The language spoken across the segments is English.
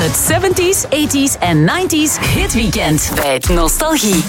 Het 70s, 80s en 90s hitweekend bij het Nostalgie.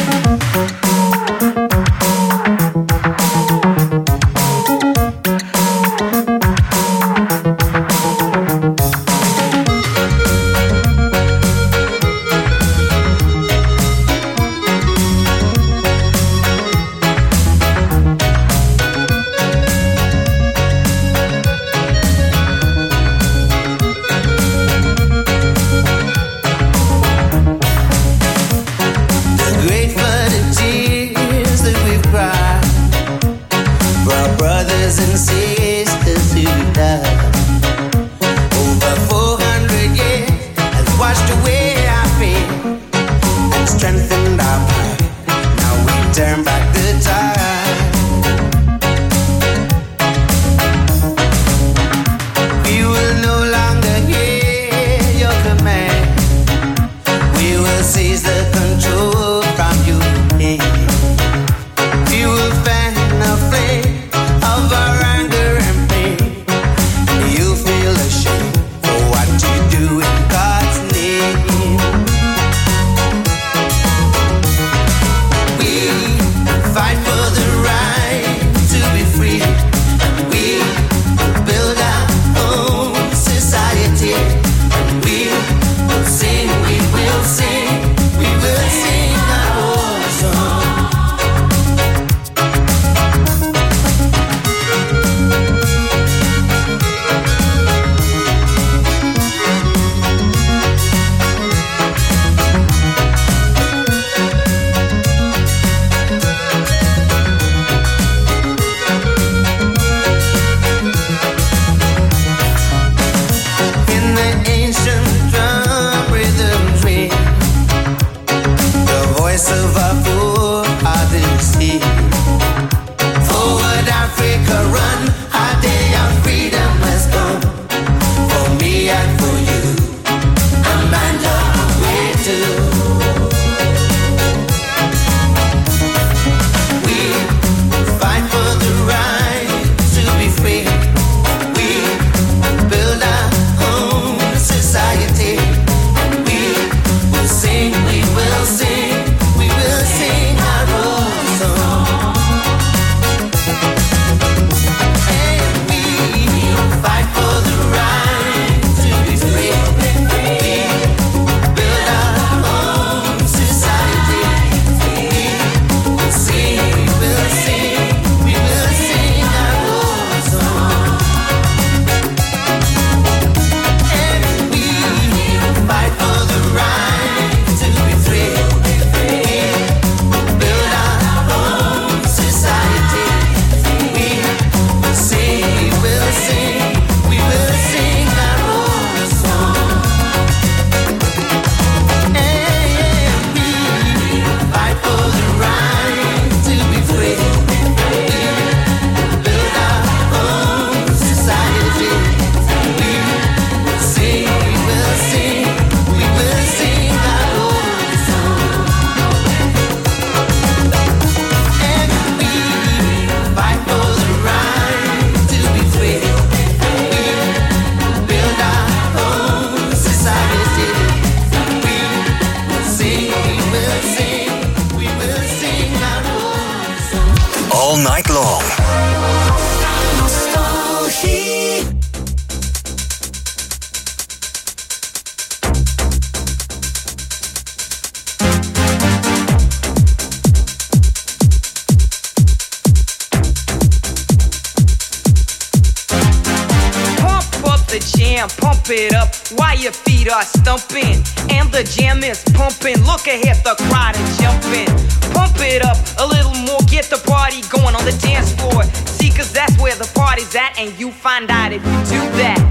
Pump it up while your feet are stumping and the jam is pumping. Look ahead, the crowd is jumping. Pump it up a little more, get the party going on the dance floor. See, cause that's where the party's at, and you find out if you do that.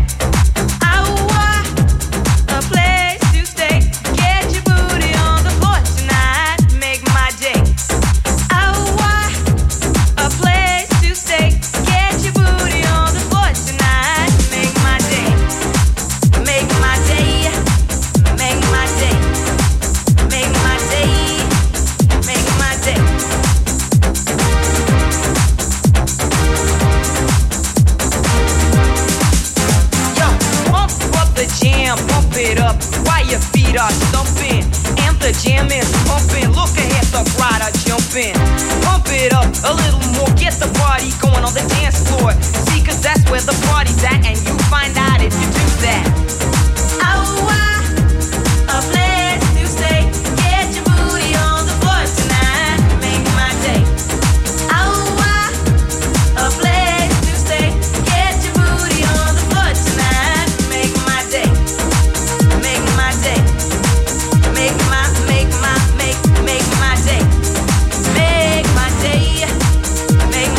I want a place to stay. Get your booty on the floor tonight, make my day. I want a place to stay. Get your booty on the floor tonight, make my day. Make my day, make my day, make my day, make my day. up while your feet are stumping and the jam is pumping. Look ahead, the crowd are jumping. Pump it up a little more, get the party going on the dance floor. See, cause that's where the party's at, and you find out if you do that. Oh, a place to stay. Get your booty on the floor tonight. Make my day. Oh, a place to stay. Get your booty on the floor tonight. Make my day. Make my day. Make my day. Make my day. Make my day. Make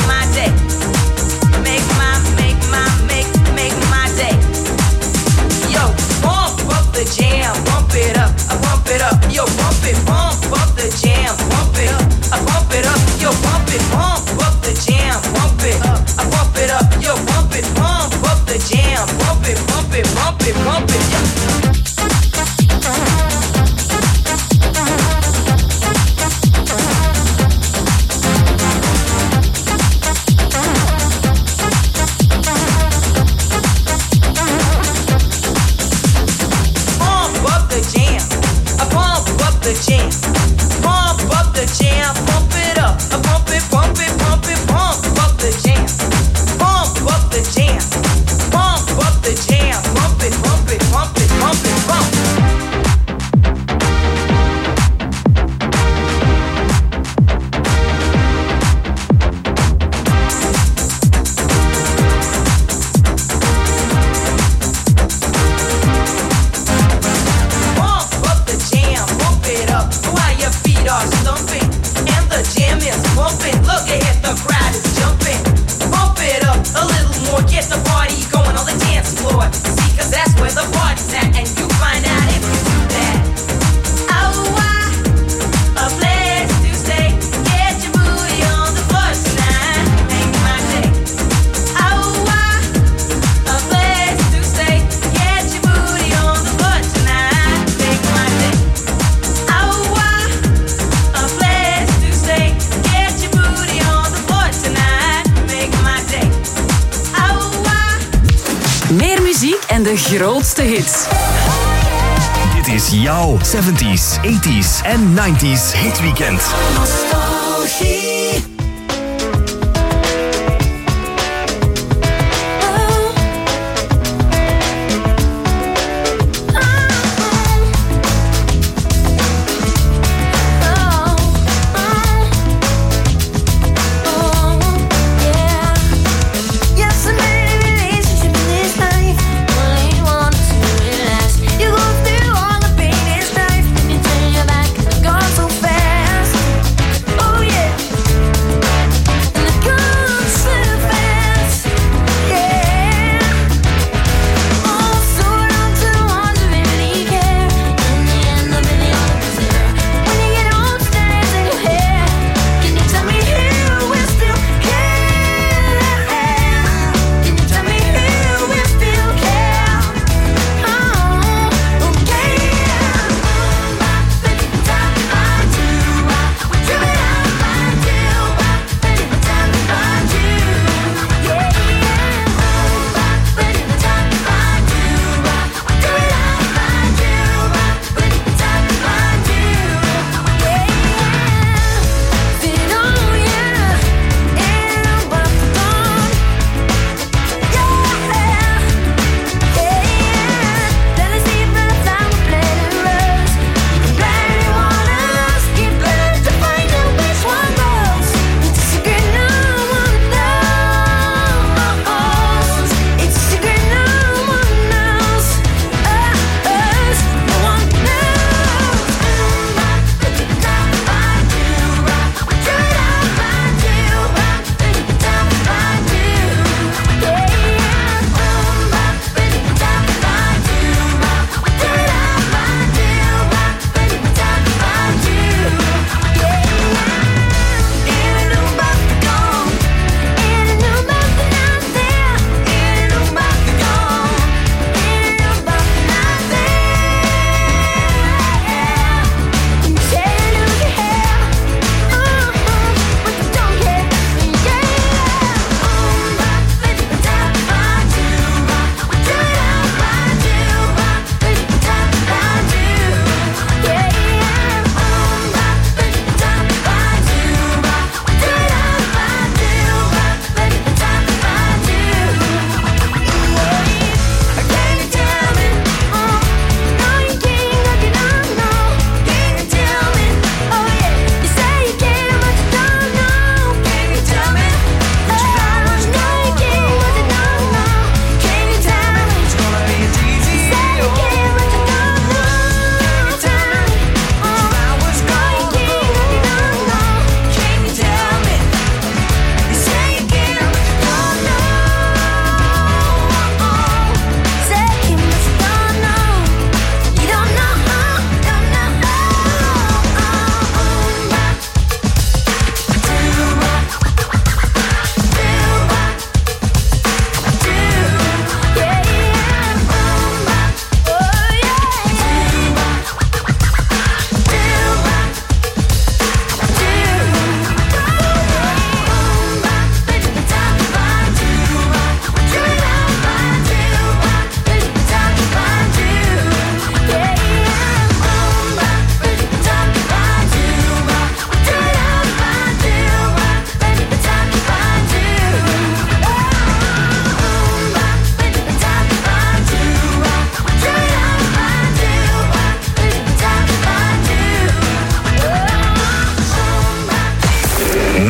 my day. Yo, pump up the jam, pump it up, pump it up. Yo, pump up the jam, pump it up, pump it up. Yo, pump up the jam, pump it up, pump it up. Yo, pump up the jam, pump it, pump it, pump it, pump it. Yeah. Jam. Pump up the jam, pump it up, pump it, pump it, pump it, pump up the jam. Pump up the jam, pump up the jam, pump it, pump it, pump it, pump it, pump it. Look ahead, the crowd is jumping. Pump it up a little more, get the party going on the dance floor. See, cause that's where the party's at, and you find out if you do that. Oh, a place to stay. Get your booty on the floor tonight. Make my day. Oh, a place to stay. Get your booty on the floor tonight. Make my day. Oh, a place to stay. Get your booty on the floor tonight. Make my day. Oh, Meer muziek en de grootste hits. Dit is jouw 70s, 80s en 90s hitweekend. Nostalgie. Gone so fast. Oh yeah.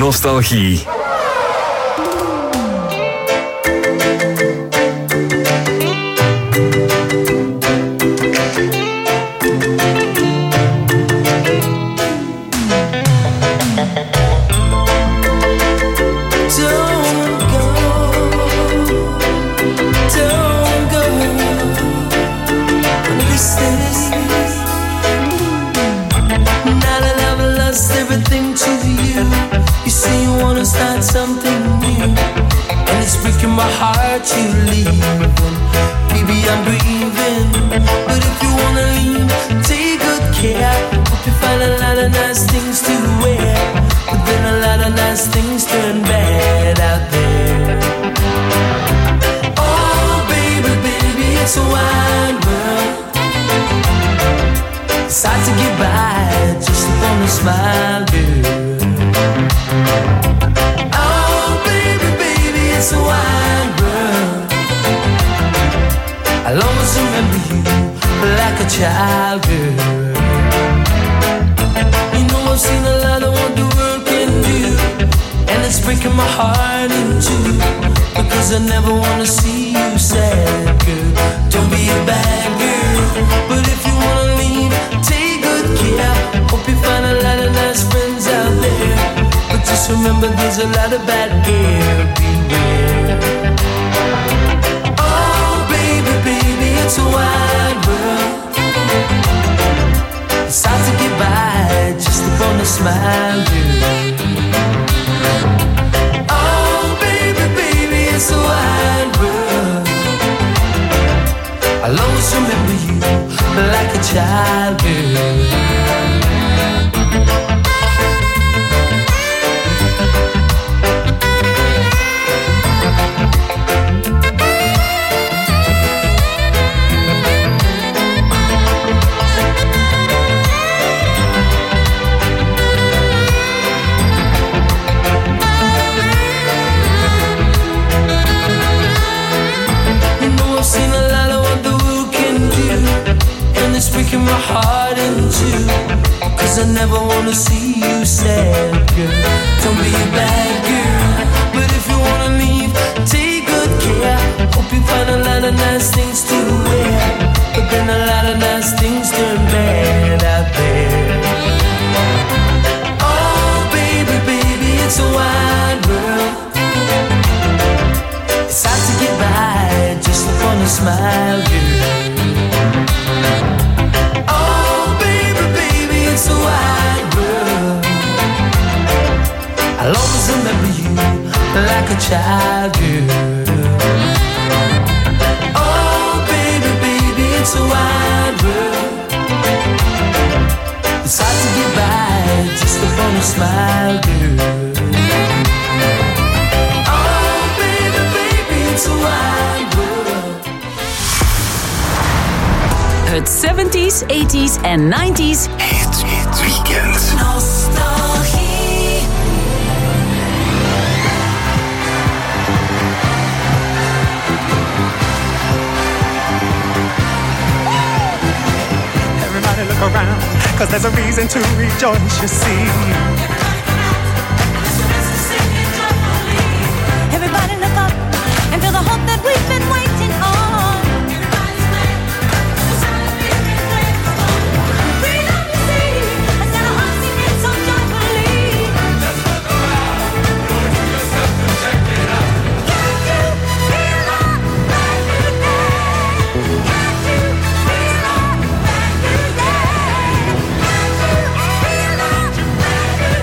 Nostalgie. My heart you leaving, baby I'm grieving. But if you wanna leave, take good care. Hope you find a lot of nice things to wear, but then a lot of nice things turn bad out there. Oh baby, baby, it's a wide world. It's hard to get by just upon a smile, girl. Oh baby, baby, it's a wide world. I'll always remember you like a child, girl. You know I've seen a lot of what the world can do, and it's breaking my heart in two, because I never wanna see you sad, girl. Don't be a bad girl, but if you wanna leave, take good care. Hope you find a lot of nice friends out there, but just remember there's a lot of bad air, beware. Oh baby, baby, it's a wide world. It's hard to get by just upon a smile, girl. Oh baby, baby, it's a wide world. I'll always remember you like a child, girl. Breaking my heart in two, cause I never wanna see you sad, girl. Don't be a bad girl, but if you wanna leave, take good care. Hope you find a lot of nice things to wear, but then a lot of nice things turn bad out there. Oh baby, baby, it's a wide world. It's hard to get by just upon a smile, girl. It's a wide world. I'll always remember you like a child, girl. Oh baby, baby, it's a wide world. It's hard to get by just upon a smile, girl. Oh baby, baby, it's a wide world. Het 70s, 80s en 90s Hit Weekend. Nostalgie. Everybody look around, 'cause there's a reason to rejoice, you see. Everybody look up and feel the hope that we've been waiting on. Freedom you see, I said our hearts singing so joyfully. Just look around, don't you yourself to check it out. Can't you feel our brand new day? Can't you feel our brand new day? Can't you feel our brand new day?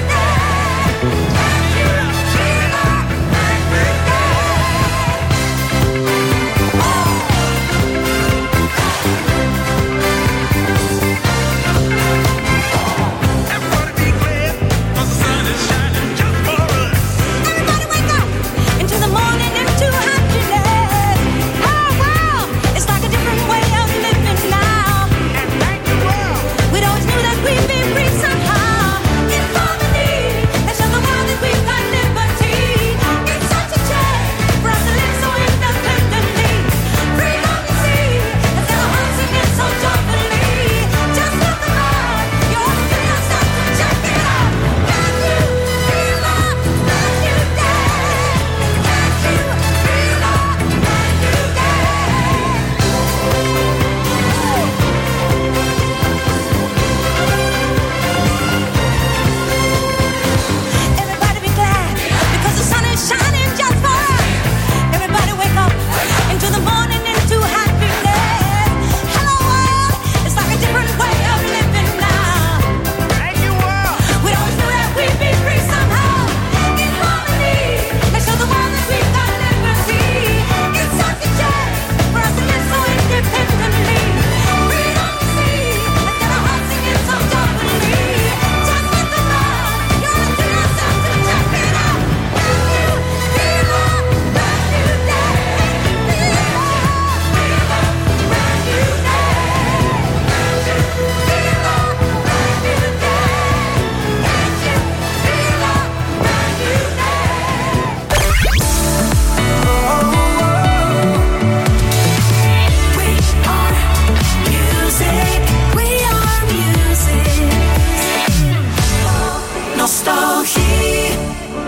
Nostalgie.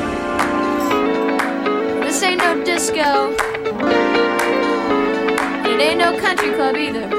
This ain't no disco. It ain't no country club either.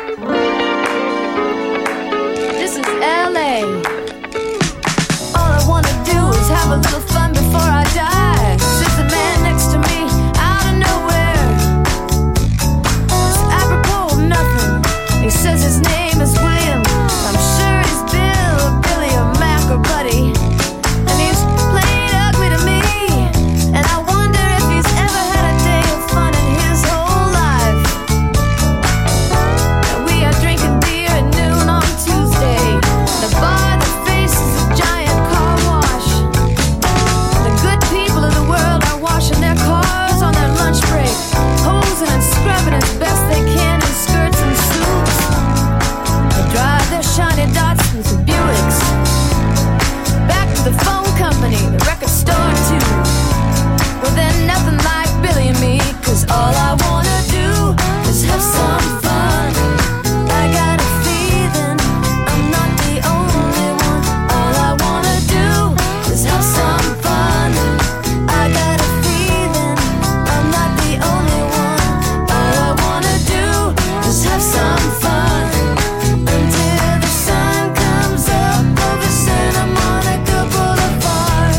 This is LA. All I wanna do is have a little fun before I die. Sits the man next to me out of nowhere. It's apropos of nothing. He says his name is William. I'm sure he's Bill or Billy or Mac or Buddy. And he's played ugly to me. And I wonder if he's ever had a day of fun in his whole life. And we are drinking beer at noon on Tuesday. The bar that faces a giant car wash. The good people of the world are washing their cars on their lunch break, hosing and scrubbing as best they can in skirts and suits. They drive their shiny Datsuns and Buicks back to the phone company, the record store too. Well, then nothing like Billy and me, 'cause all I wanna do is have some fun. I got a feeling I'm not the only one. All I wanna do is have some fun. I got a feeling I'm not the only one. All I wanna do is have some fun until the sun comes up over Santa Monica Boulevard.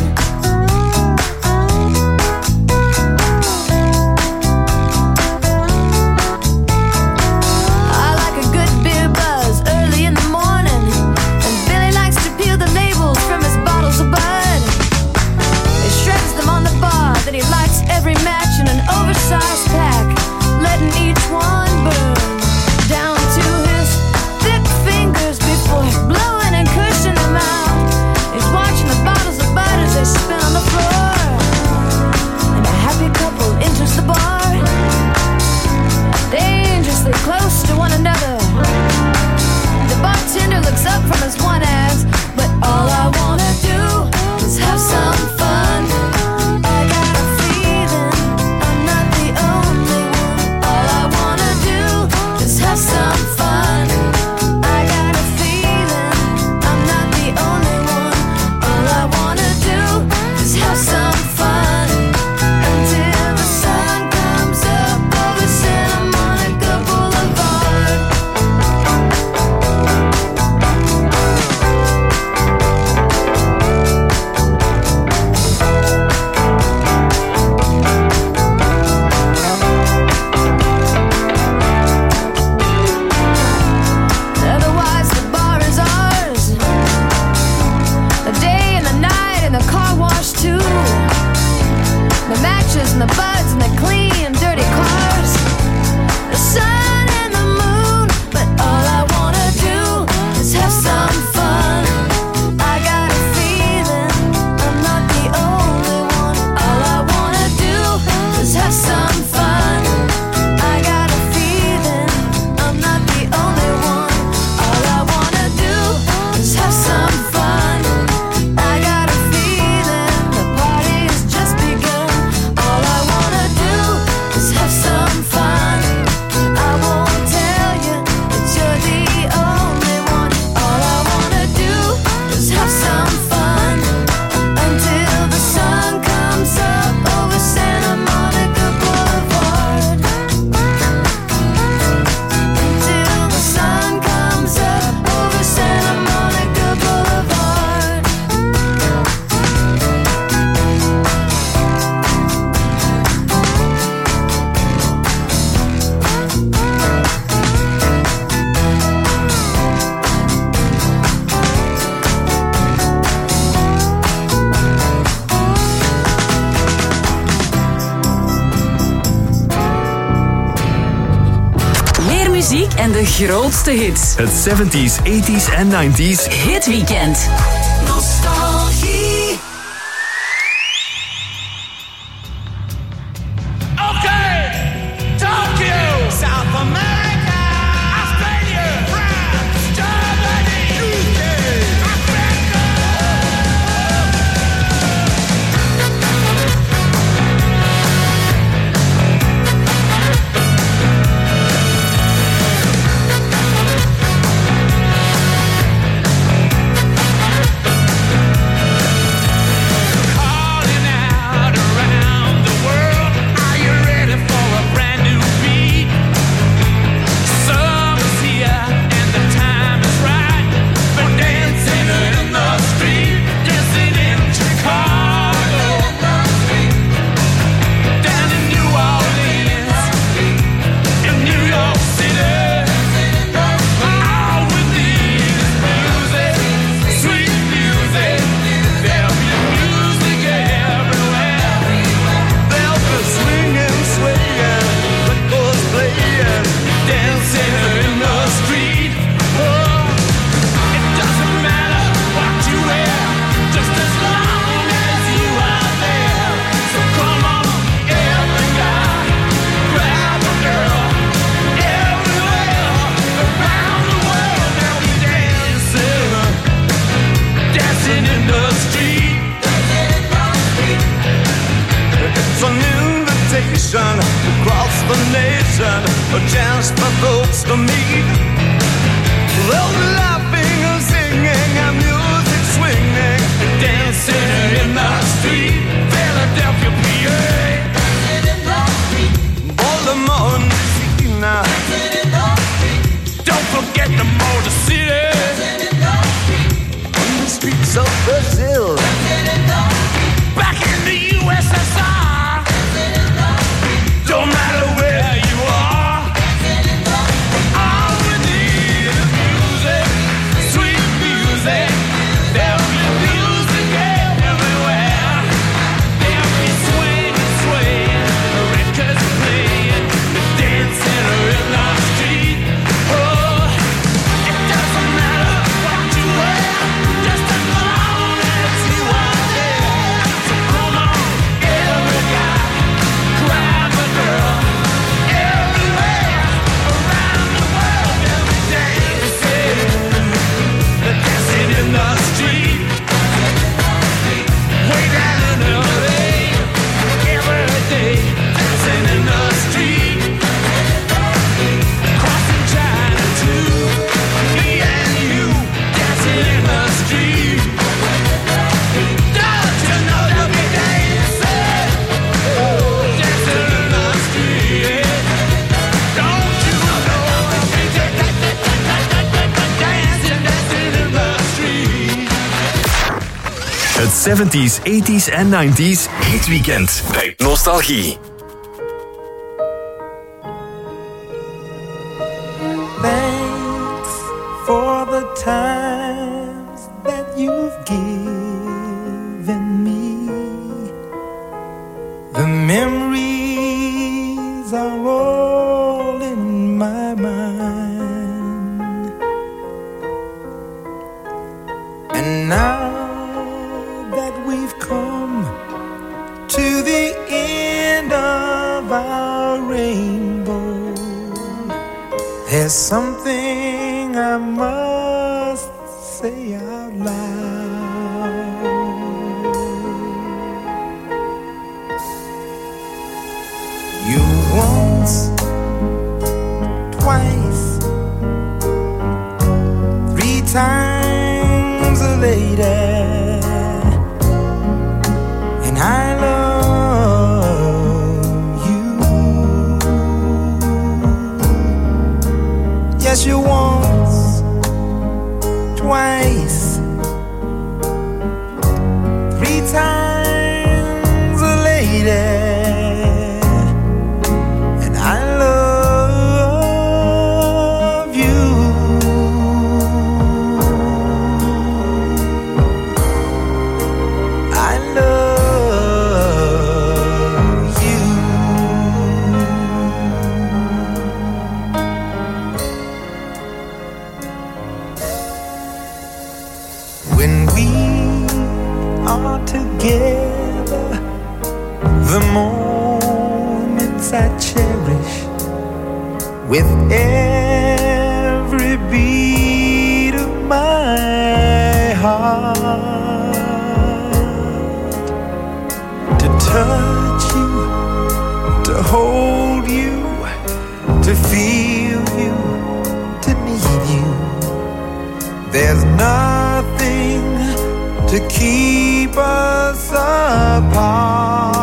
I like a good beer buzz early in the morning, and Billy likes to peel the labels from his bottles of Bud. He shreds them on the bar, then he lights every match in an oversized pack, letting each one burn down to his thick fingers before blowing and cushioning them out. He's watching the bottles of Bud as they spin on the floor, and a happy couple enters the bar, dangerously close to one another. The bartender looks up from his one ass, but all I wanna do is have some fun. I got a feeling I'm not the only one. All I wanna do is have some fun. I got a feeling I'm not the only one. All I wanna do is have some fun until the sun comes up over Santa Monica Boulevard. Otherwise the bar is ours, the day and the night and the car wash too. The matches and the buds and the clean dirty cars, the sun and the moon. But all I wanna do is have some fun. I got a feeling I'm not the only one. All I wanna do is have some fun. I got a feeling I'm not the only one. All I wanna do is have some fun. I got a feeling the party's just begun. All I wanna do is have some fun. I won't tell you that you're the only one. All I wanna do is have some fun until the sun comes up over Santa Monica Boulevard. Until the sun comes up over Santa Monica Boulevard. Meer muziek en de grootste hits. Het 70s, 80s en 90s. Hitweekend. Nostalgie. Okay, Tokyo, South America, Australia, France, Germany, UK, Africa. dancing in the street. It's an invitation across the nation, a chance for folks to meet. They'll be laughing and singing and music swinging, Dancing in the street, Philadelphia, PA. Baltimore, Messina. Don't forget the Motor City. On the streets of Brazil. Back in the USSR. Don't matter where you are. All we need is music, sweet music. There'll be music everywhere. There'll be swinging, swaying, the records playing, dancing in the street. Oh, it doesn't matter what you wear, just as long as you are there. So come on, every guy, grab a girl, everywhere around the world, every day they say they're dancing in the street. Way down in LA, every day dancing in the street. Crossing China too, me and you dancing in the street. Don't you know that we dancing, dancing in the street? Don't you know that we dancing, dancing in the street? Het 70s, 80s en 90s hitweekend bij Nostalgie. Thanks for the times that you've given me. The memories are all in my mind. And now that we've come to the end of our rainbow, there's something I must say out loud. You once, twice, 3 times a lady, and I love you. Yes, you once, twice, 3 times a lady, and I love you. I love you. When we are together, the moments I cherish with every beat of my heart. To touch you, to hold you, to feel you, to need you. There's nothing to keep us apart.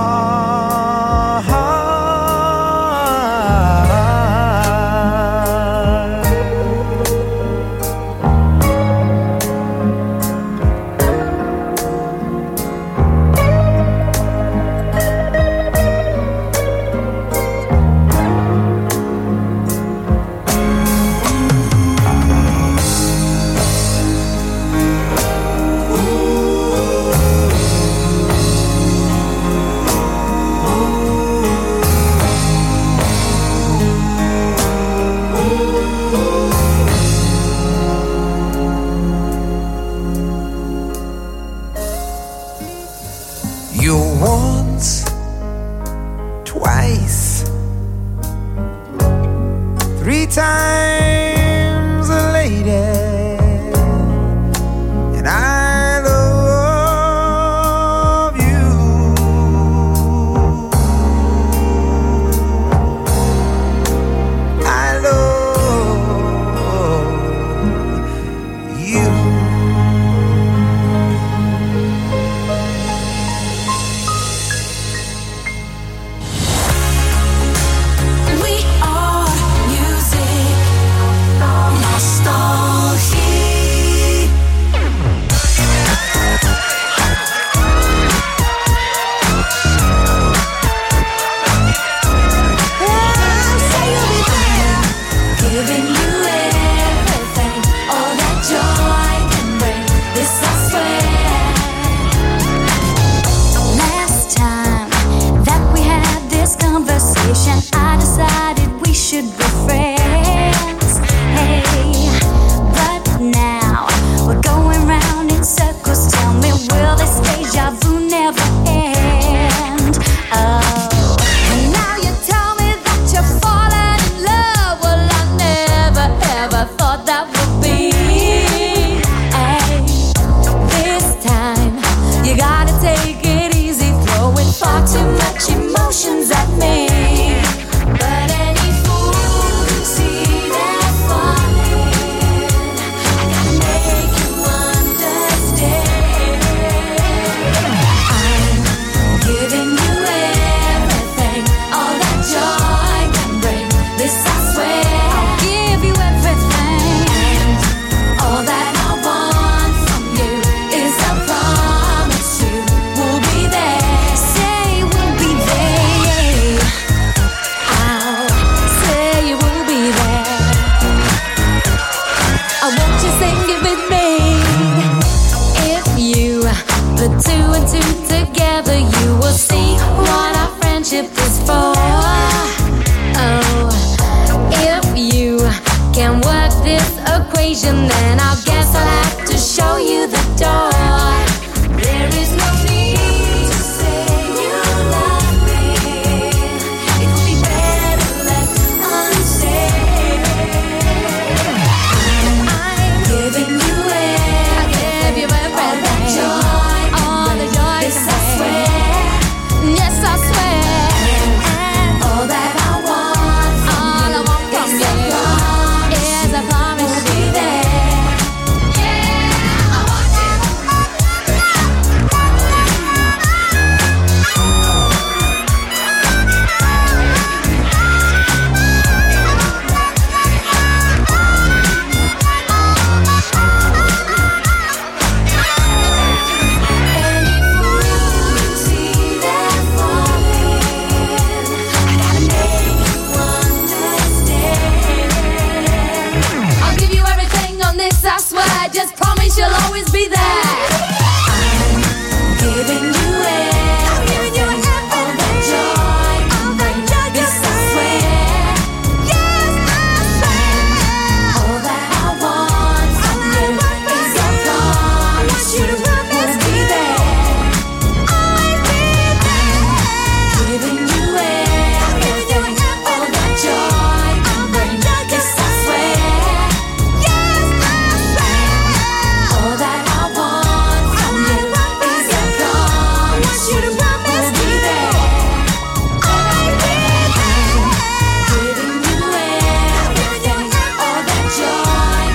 just promise you'll always be there. I'm giving you all that joy, yes I swear. Yes I swear. All that I want from you is a promise you will be there. I'll be there. Giving you all that joy, yes I swear. Yes I swear. All that I want from you is a promise you will be there. I'll be there. Giving you all that joy.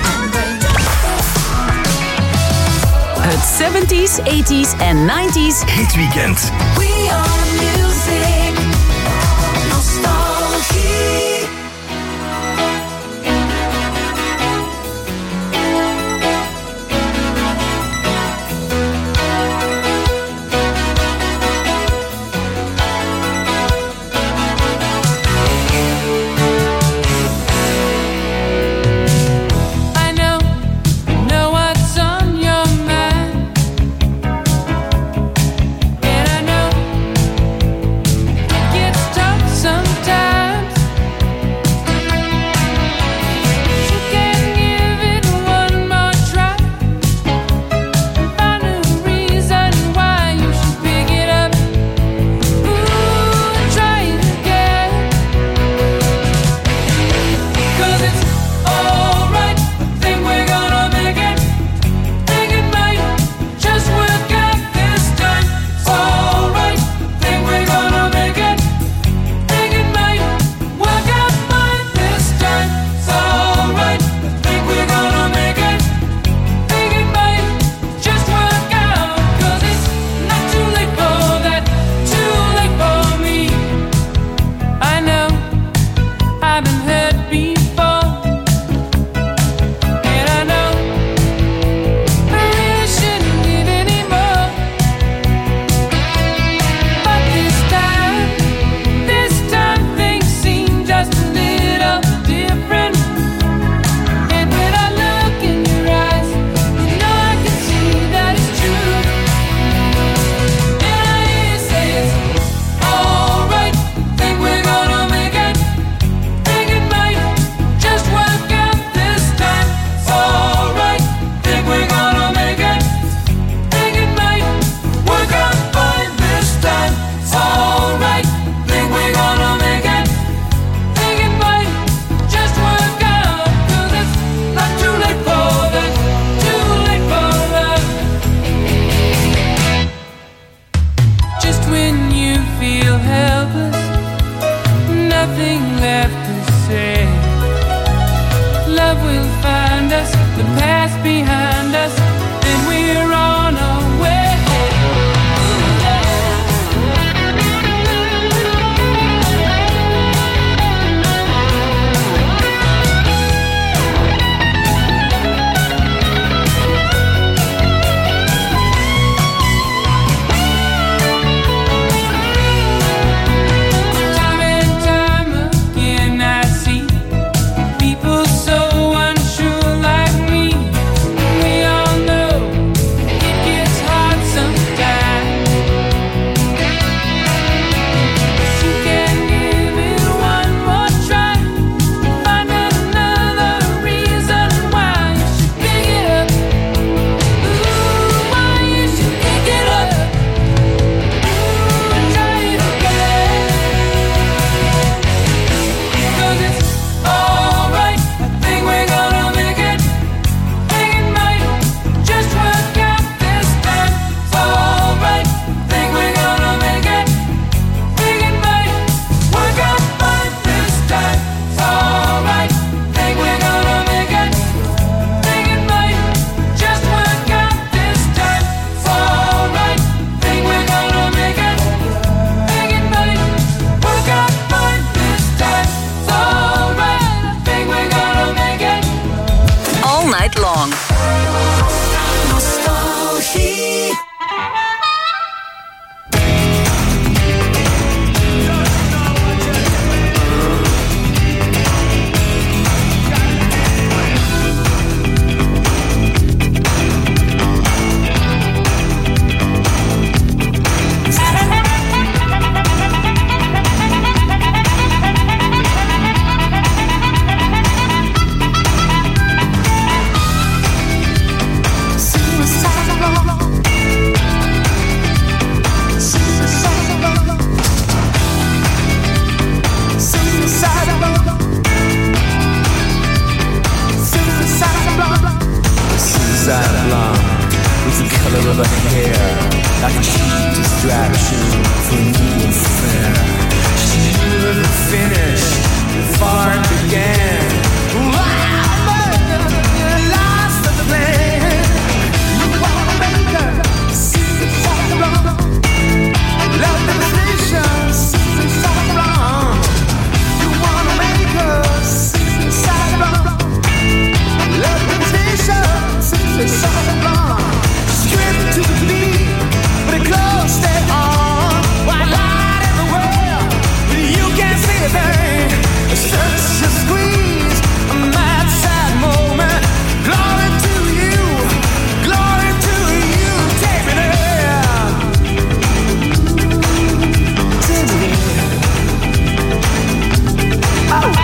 Het 70s, 80s en 90s Hitweekend. We are music, nostalgie. I know what's on your mind, and I know blonde was the color of her hair, like a cheap distraction for a new affair. She knew the finish before it began. Wow, but you lost the plan. You wanna make her see so wrong. Love devastation, see so wrong. You wanna make her see so wrong. Love devastation, see so wrong. Stripped to the beat, but it close stay on. White light everywhere, but you can't see a thing. Such a squeeze, a mad sad moment. Glory to you, glory to you. Take me there, take me there. Oh.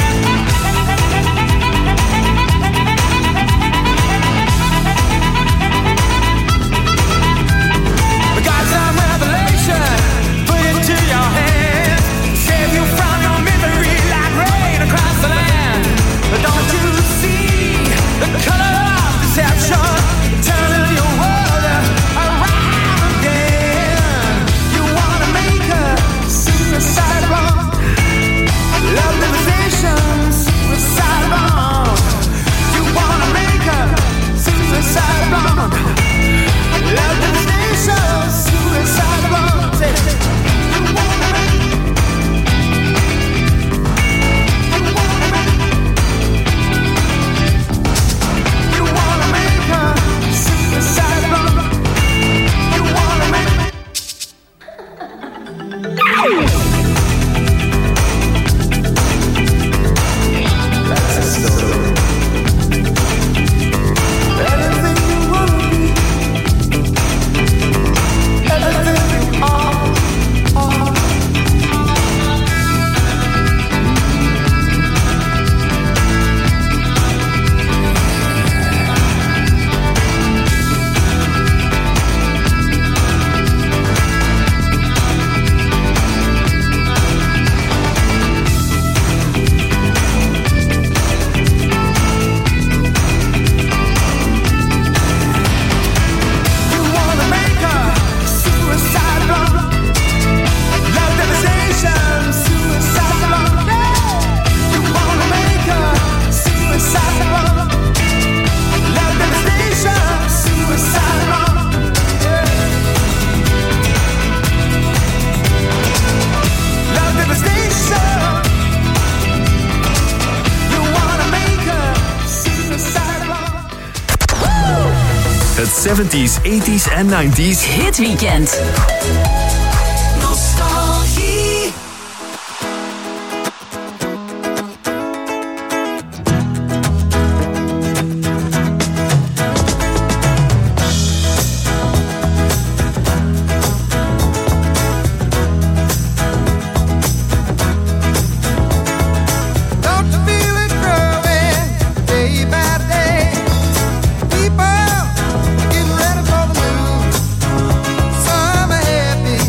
Het 70s, 80s en 90s Hitweekend. Nostalgie. People getting ready for the move. Some are happy,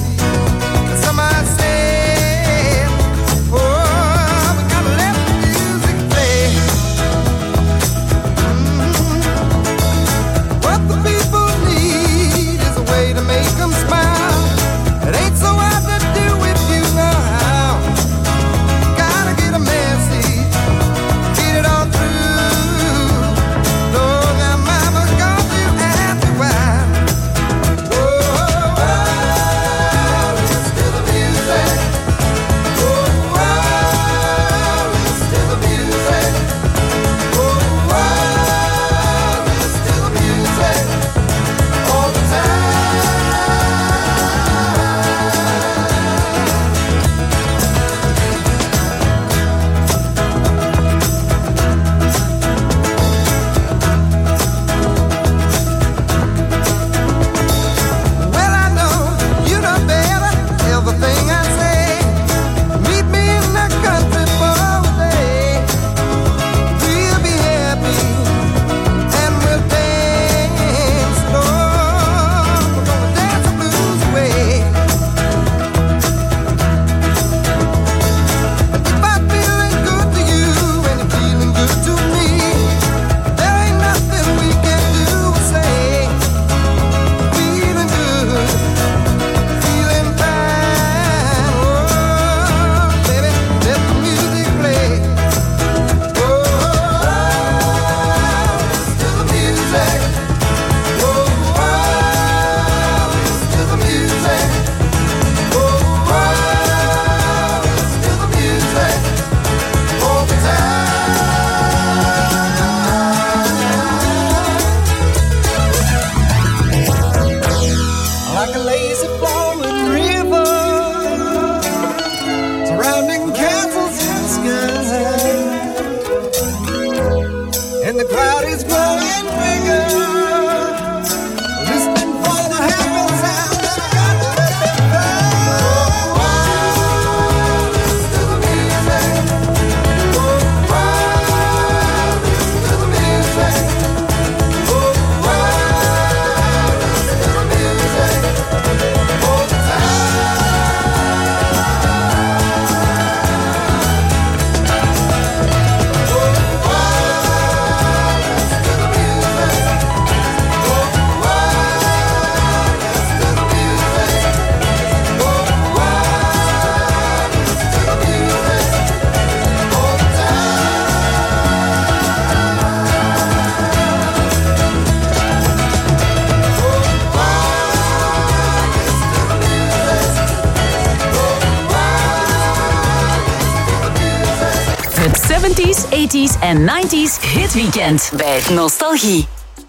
80s en 90s Hit Weekend bij Nostalgie.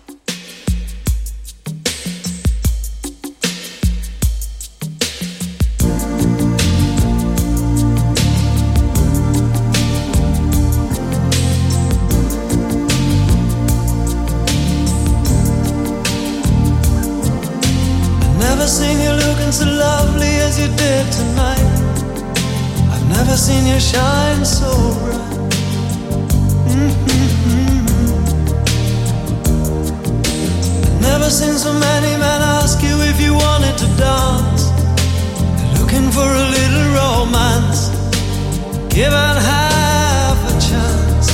Never seen you looking so lovely as you did tonight. I've never seen you shine so bright. I've never seen so many men ask you if you wanted to dance. They're looking for a little romance, given half a chance.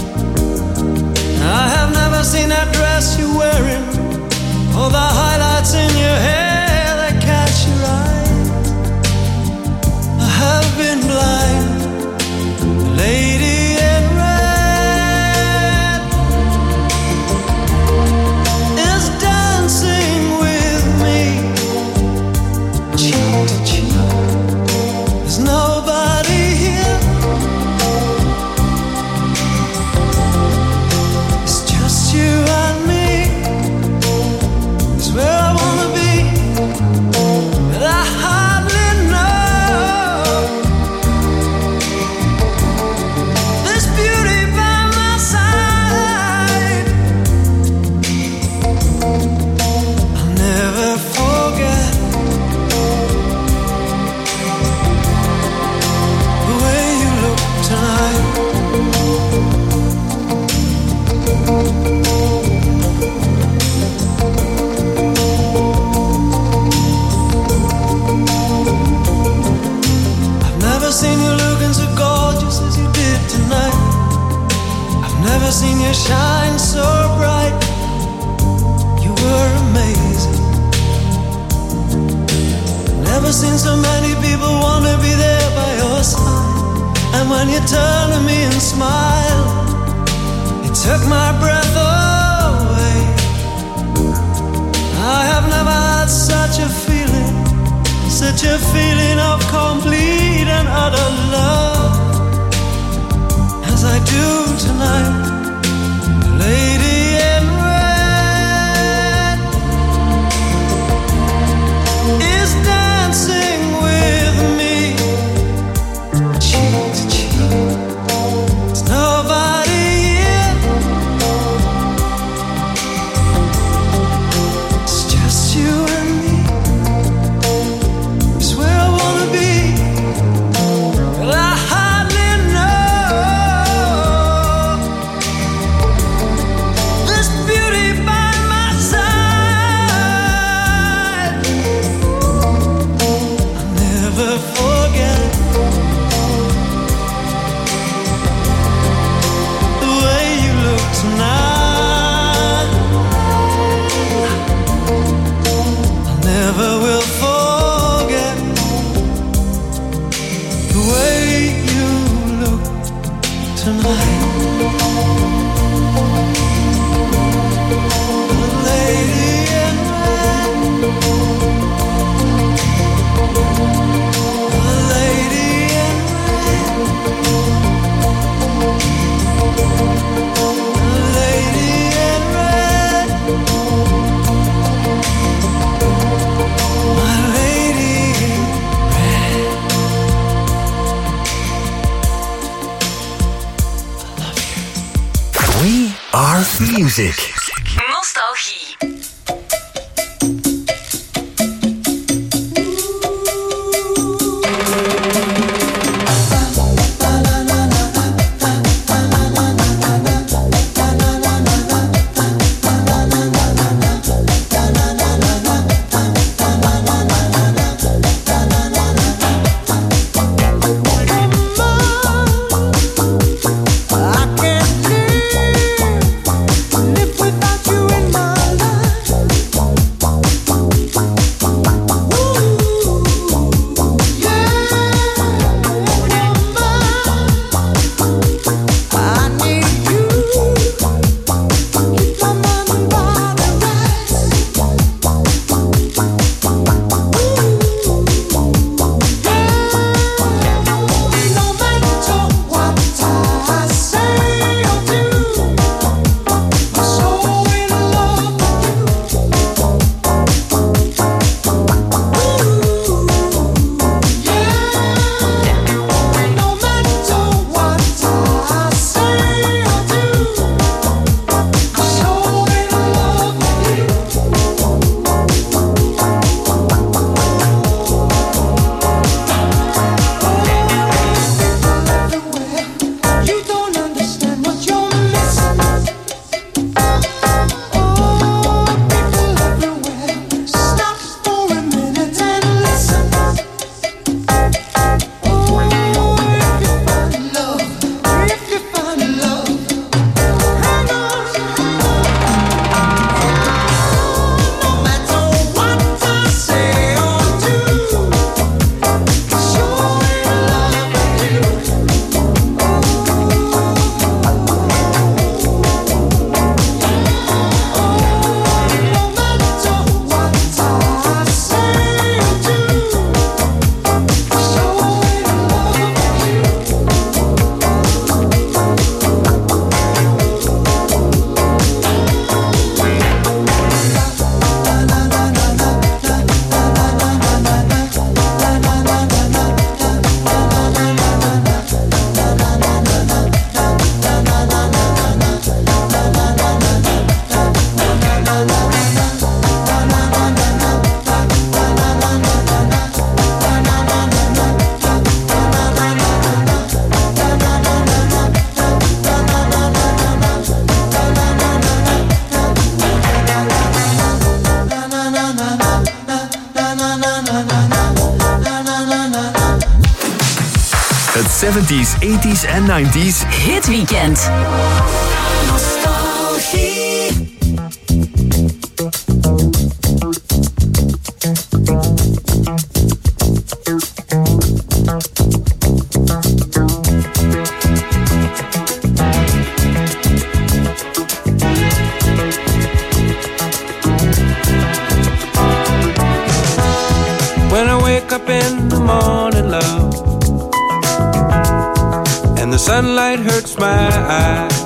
I have never seen that dress you're wearing, or the highlights in your hair that catch your eye. I have been blind, lady in red is dancing with me, cheek to cheek. There's nobody here, it's just you and me. It's where I wanna be, but I hardly know this beauty by my side. I'll never forget the way you look tonight. I've never seen you looking so gorgeous as you did tonight. I've never seen you shine so bright. You were amazing. Never seen so many people want to be there by your side. And when you turn to me and smile, it took my breath away. I have never had such a feeling, such a feeling of complete and utter love as I do tonight. Lady in red is dancing with me, cheek to cheek. There's nobody here, it's just you and me. It's where I wanna be, but I hardly know this beauty by my side. I'll never forget the way you look tonight. I never will forget the way you look tonight. The lady in red, the lady in red, the lady in red, my lady in red. We are music. Nostalgie. I can't live without 70s, 80s en 90s Hit Weekend. When I wake up in the morning, love, and the sunlight hurts my eyes,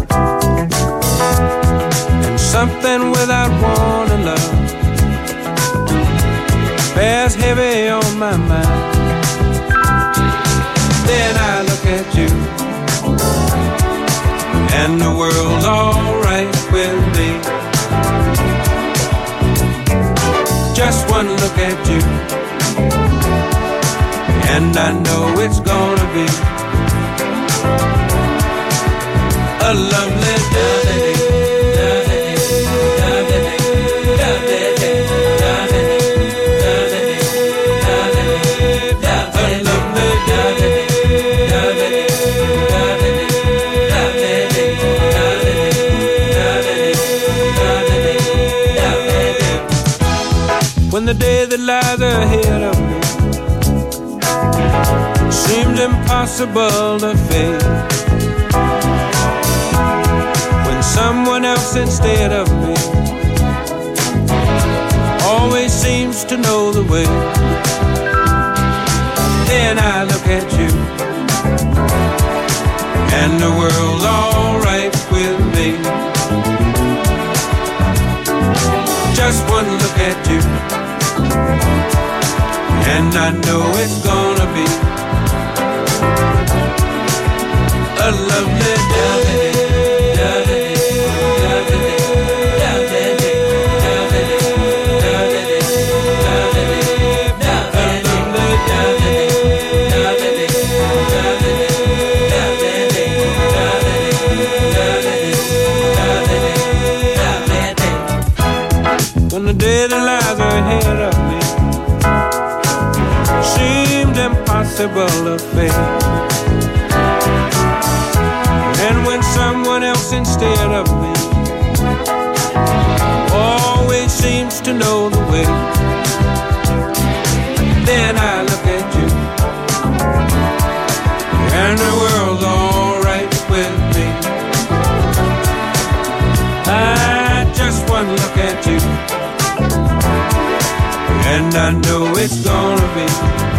and something without warning, love, bears heavy on my mind. Then I look at you, and the world's alright with me. Just one look at you, and I know it's gonna be a lovely day. When the day that lies ahead of me seemed impossible to face, when someone else instead of me always seems to know the way, then I look at you, and the world's alright with me. Just one look at you, and I know it's gonna be a lovely day. When the day that lies ahead of me seemed impossible to face, and when someone else instead of me always seems to know the way, then I look at you, and the world's alright with me. I just one look at you, and I know it's gonna be